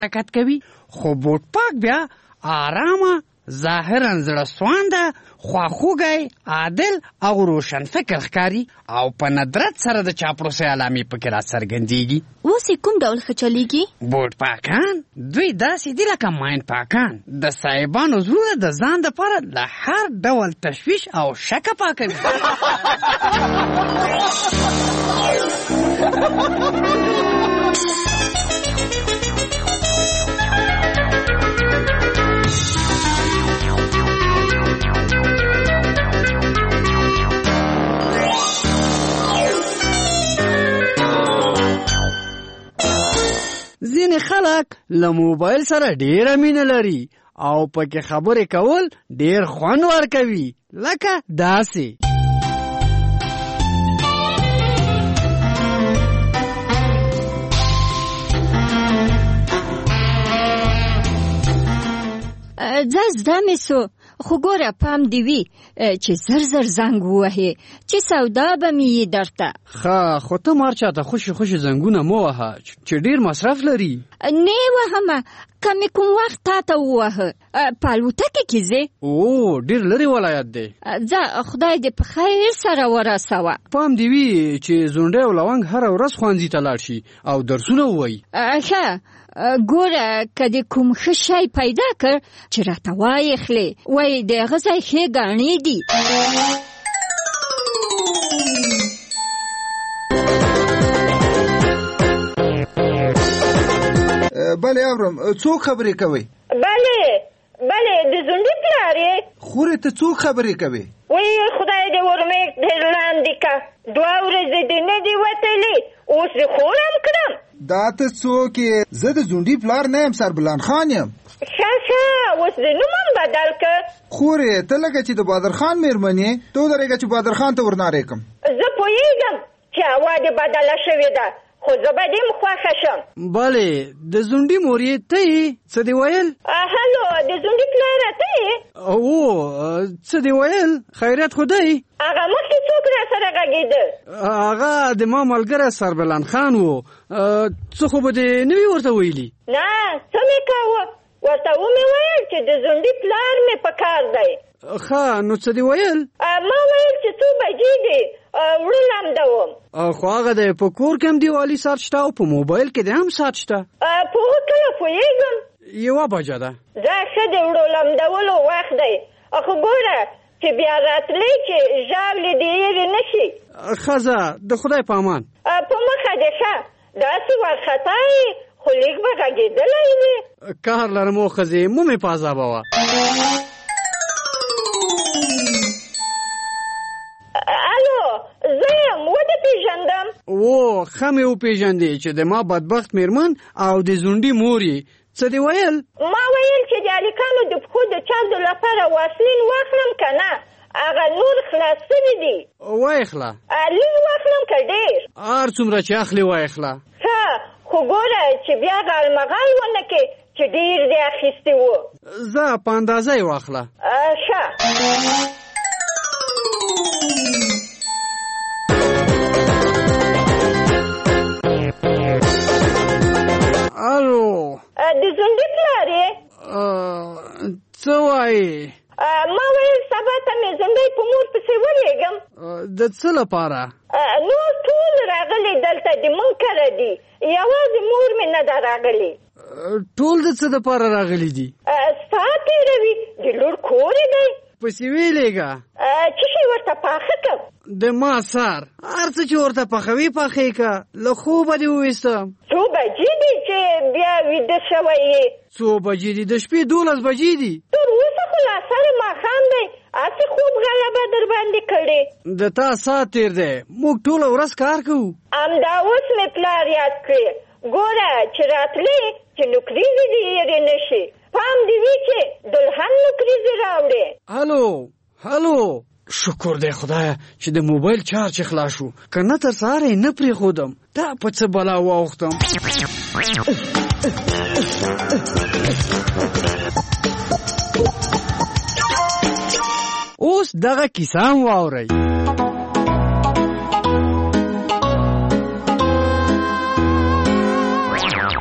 حرکت کوي، خو بوټ پاک بیا آرامه، ظاهرا زړه سوانده، خواخوږی، عادل او روشن فکر ښکاري او په ندرت سره د چاپلوسۍ علامې پکې راڅرګندېږي. اوس یې کوم ډول ښه چلیږي؟ بوټ پاکان دوی داسې دي لکه ماین پاکان، د صاحبانو زړونه د ځان دپاره له هر ډول تشویش او شکه پاکوي. ځینې خلک له موبایل سره ډېره مینه لري او پکې خبرې کول ډېر خوند ورکوي، لکه داسې. زده مې سو، خو ګوره پام دې وي چې زر زر زنګ ووهې چې سودا به مې یې درته. خو ته مار چاته خوشي خوشي زنګونه مه وهه چې ډېر مصرف لري. نه وهمه، که مې کوم وخت تا ته ووهه. په الوتکې کې ځې؟ ډېر لرې ولایت دی. ځه، خدای دې په خیر سره ورسوه. پام دې وي چې زونډی او لونګ هره ورځ ښوونځي ته لاړ شي او درسونه ووایي. ښه، ګوره که دې کوم ښه شی پیدا کړ چې راته وایې خلې، وایي د هغه ځای ښې ګاڼې دي. بله اورم، څوک خبرې کوي؟ بله د زونډي پلار یې. خورې ته څوک خبرې کوي؟ وایي خدای دې ورمې ډېر لاندې که، 2 ورځې دې نه دي وتلې، اوس دې خورم کړم. دا ته څوک یې؟ زه د زونډي پلار نه یم، سربلان خان یم. ښه اوس دې نوم هم بدل که. خورې ته لکه چې د بادر خان مېرمن یې، ته ودرېږه چې بادر خان ته ورنارې کړم. زه پوهېږم چې هوا دې بدله شوې ده، خو زه به دې خوښه شم. بلې د زونډي مور یې ته یې؟ څه دې ویل؟ هلو د زونډي پلاره ته یې؟ څه دې ویل؟ خیریت خو دی؟ هغه مخکې څوک را سره غږېده؟ هغه د ما ملګری سربلان خان و. څه خو به دې نه وي ورته ویلي؟ نه، څه مې کاوه، ورته ومې ویل چې د زونډي پلار مې په کار دی. ښه، نو څه دې ویل؟ ما ویل چې 2 بجې دي، وړه لمده وم. خو هغه دی په کور کې هم دیوالي ساعت شته او په موبایل کې دی هم ساعت شته. په کله پوهېږم 1 بجه ده. دا ښه د وړو لمدولو وخت دی، خو ګوره چې بیا راتلی چې ژاولې دې هېرې نه شي. ښځه د خدای په امان. په مخه دې ښه، داسې وارخطا یې، خو لیک به غږېدلی وي. کار لرم و ښځې، مو مې په عذابوه. الو، زه یم، ودې پېژندم. ښه مې وپېژندې چې د ما بدبخت مېرمن او د زونډي مور یې. څه دې ویل؟ ما ویل چې د هلکانو د پښو د چاودو لپاره واسلین واخلم که نه، هغه نور خلاص شوي دي. وایخله. لږ واخلم که ډېر؟ هر څومره چې اخلې وایخله. ښه، خو ګوره چې بیا غالمغال ونه کې چې ډېر دې اخیستي وو. ځه په اندازه یې واخله. ښه. الو، د زونډي پلار یې؟ څه وایې؟ ما ویل سبا ته مې زندۍ په مور پسې ولېږم. د څه لپاره؟ نور ټول راغلي دلته د مونږ کره دي، یوازې مور مې نه ده راغلې. ټول د څه دپاره راغلي دي؟ ستا تېروي، د لور کور یې دی. پسې ویلېږه. څه شی ورته پاخه کړم؟ د ما سر هر څه چې ورته پخوي پخې که، له خوبه دې وویستم. 2 بجې دي چې بیا ویده شوی یې؟ 2 بجې دي؟ د شپې 12 بجې دي. تر اوسه خو لا سره ماښام دی، هسې خوب غلبه در باندې کړې. د تا ساعت تېر دی، موږ ټوله ورځ کار کوو. همدا اوس مې پلار یاد کړې. ګوره چې راتلې چې نوکریزې دې هېرې نه شي، پام دې وي چې دلهن نوکریزې راوړې. هلو، شکر دی خدایه چې د موبایل چارج خلاص شو، که نه تر سهاره یې نه پرېښودم. دا په څه بلا واوښتم. اوس دغه کیسه هم واورئ.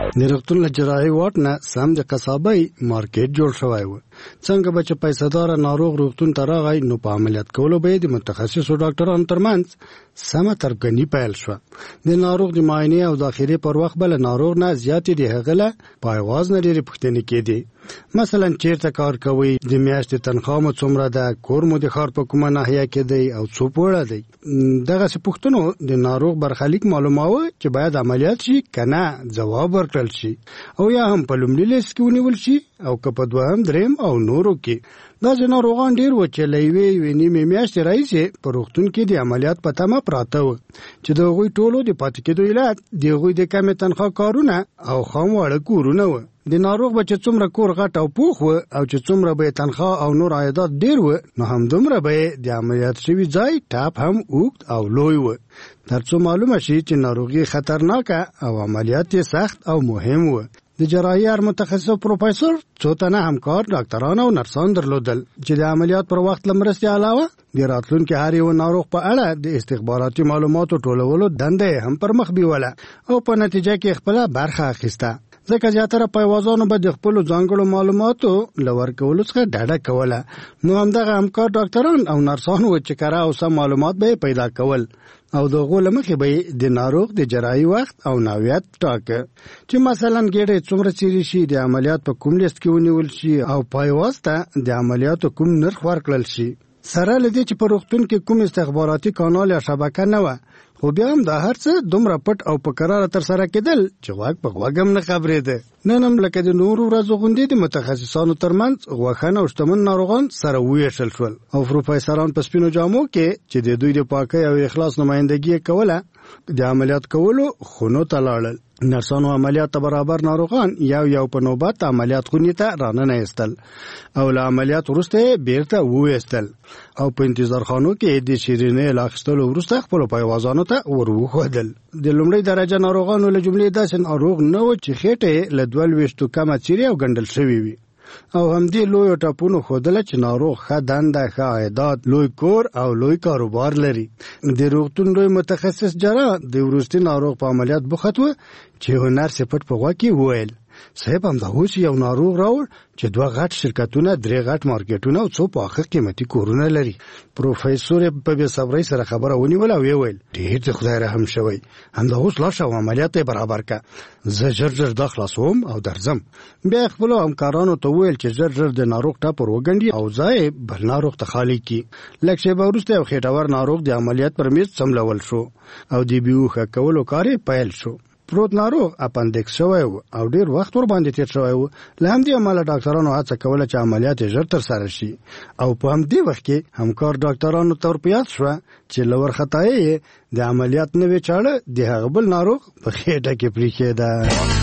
د روغتون له جراحي واټ نه سم د قصابۍ مارکیټ جوړ شوی و. څنګه به چې پیسه‌دار ناروغ روغتون ته راغی نو په عملیات کولو به د متخصصو ډاکټرانو ترمنځ سمه ترګنی پیل شوه. د ناروغ د معاینې او داخلي پر وخت بل ناروغ نه زیاتې د هغه له پایواز نه ډېرې پوښتنې کېدې. مثلا چیرته کار کوي، د میاشتې تنخواه مو څومره ده، کور مو د ښار په کومه ناحیه کې دی او څو پوړه دی. دغسې پوښتنو د ناروغ برخلیک معلوماوه چې باید عملیات شي که نه ځواب ورکړل شي او یا هم په لومړي لیست کې ونیول شي او که په دوهم دریم او نورو کې. داسې ناروغان ډېر و چې له یوې نیمې میاشتې راهیسې په روغتون کې د عملیات په تمه پراته وو چې د هغوی ټولو د پاتې کېدو علت د هغوی د کمې تنخواه کارونه او خام واړه کورونه وو. د ناروغ به چې څومره کور غټ او پوخ و او چې څومره به تنخواه او نور عایدات ډېر و نو همدومره به د عملیات شوي ځای ټاپ هم اوږد او لوی و، تر څو معلومه شي چې ناروغي خطرناکه او عملیات یې سخت او مهم و. د جراحي هر متخصص پروفیسور څو تنه همکار ډاکټران او نرسان درلودل چې د عملیات پر وخت له مرستې علاوه د راتلونکي هر یو ناروغ په اړه د استخباراتي معلوماتو ټولولو دنده هم پر مخ بیوله او په نتیجه کې خپله برخه اخیسته. ځکه زیاتره پایوازانو به د خپلو ځانګړو معلوماتو له ورکولو څخه ډډه کوله، نو همدغه همکار ډاکټران او نرسان وو چې کره او سم معلومات به یې پیدا کول او د هغو له مخې به یې د ناروغ د جراحي وخت او نوعیت ټاکه چې مثلا ګېډه څومره څیرې شي، د عملیات په کوم لیست کې ونیول شي او پایواز ته د عملیاتو کوم نرخ ورکړل شي. سره له دې چې په روغتون کې کوم استخباراتي کانال یا شبکه نه وه، خو بیا هم دا هر څه دومره پټ او په کراره ترسره کېدل چې غوږ په غوږ هم نه خبرېده. نن هم لکه د نورو ورځو غوندې د متخصصانو ترمنځ غوښن او شتمن ناروغان سره وویشل شول او پروفیسران په سپینو جامو کې چې د دوی د پاکۍ او اخلاص نمایندګي یې کوله د عملیات کولو خونو ته لاړل. نرسانو عملیات ته برابر ناروغان یو په نوبت عملیات خونې ته راننه ایستل او له عملیات وروسته بیرته وویستل او په انتظار خانو کې د شیرینۍ له اخیستلو وروسته خپلو پایوازانو ته ور وښودل. د لومړۍ درجه ناروغانو له جملې داسې ناروغ نه و چې خېټه یې له 22 کمه څیرې او ګنډل شوې وي او همدې لویو ټاپونو ښودله چې ناروغ ښه دنده، ښه عایدات، لوی کور او لوی کاروبار لري. د روغتون لوی متخصص جراح د وروستي ناروغ په عملیات بوخت و چې هنر سې پټ په غوږ کې وویل صاحب همدا اوس یو ناروغ راوړ چې 2 غټ شرکتونه، 3 غټ مارکیټونه او څو پاخه قیمتي کورونه لري. پروفیسور په بې صبرۍ سره خبره ونیوله او ویل ډېر د خدای رحم شوی، همدا اوس لاړ او عملیات یې برابر که، زه ژر دا خلاصوم او درځم. بیا خپلو همکارانو ته وویل چې ژر د ناروغ ټاپور وګنډي او ځای بل ناروغ ته خالي کړي. لږ شېبه وروسته یو خېټور ناروغ د عملیات پر میز څملول شو او د بیهوښه کولو کار یې پیل شو. پروت ناروغ اپندکس شوی و او ډېر وخت ورباندې تېر شوی و. له همدې امله ډاکټرانو هڅه کوله چې عملیات یې ژر ترسره شي او په همدې وخت کې همکار ډاکټرانو ته ور په یاد شوه چې له ورخطایۍ یې د عملیات نوې چاړه د هغه بل ناروغ په خېټه کې پرېښېده.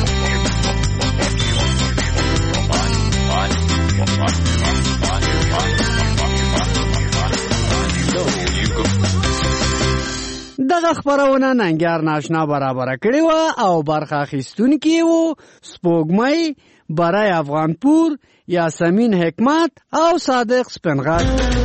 دغه خبرونه ننګیار ناشنا برابر کړی و او برخه اخیستونکي وو سپوږمۍ، برای افغانپور، یاسمین حکمت او صادق سپنغر.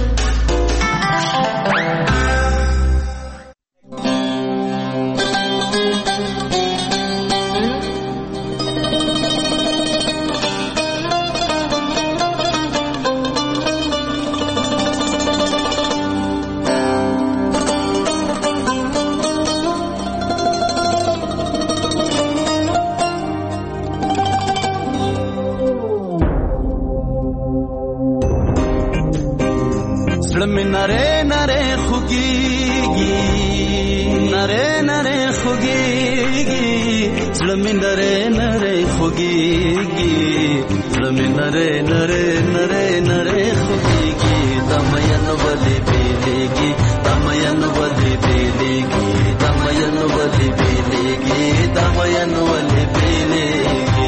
نره نره خوگیگی نره نره خوگیگی زلمی نره نره خوگیگی زلمی نره نره نره نره خوگیگی دمین ولی بیلیگی دمین ولی بیلیگی دمین ولی بیلیگی دمین ولی بیلیگی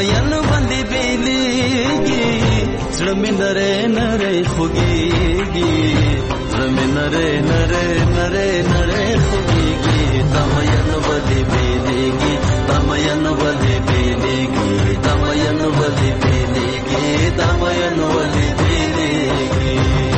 مین باندې بیلیږي زړه مې نری نری خوږیږي زړه مې نری نری نری نری خوږیږي دا مین باندې بیلیږي دا مین باندې بیلیږي دا مین باندې بیلیږي دا مین باندې بیلیږي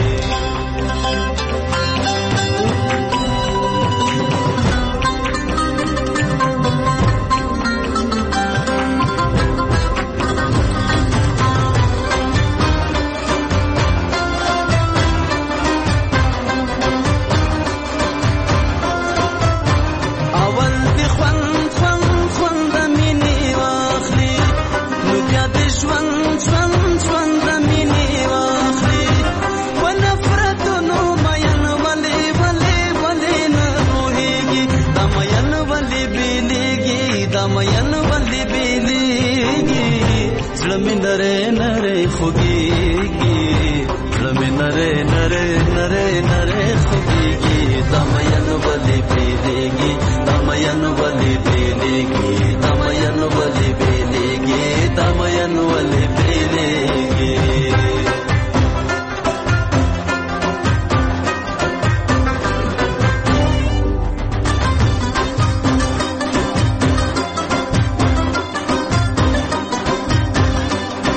नरे नरे खुगीगी ज़्लमे नरे नरे नरे नरे खुगीगी दमयन बलि बेलेगी दमयन बलि बेलेगी दमयन बलि बेलेगी दमयन बलि बेलेगी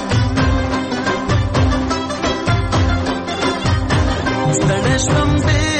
Stănești-mi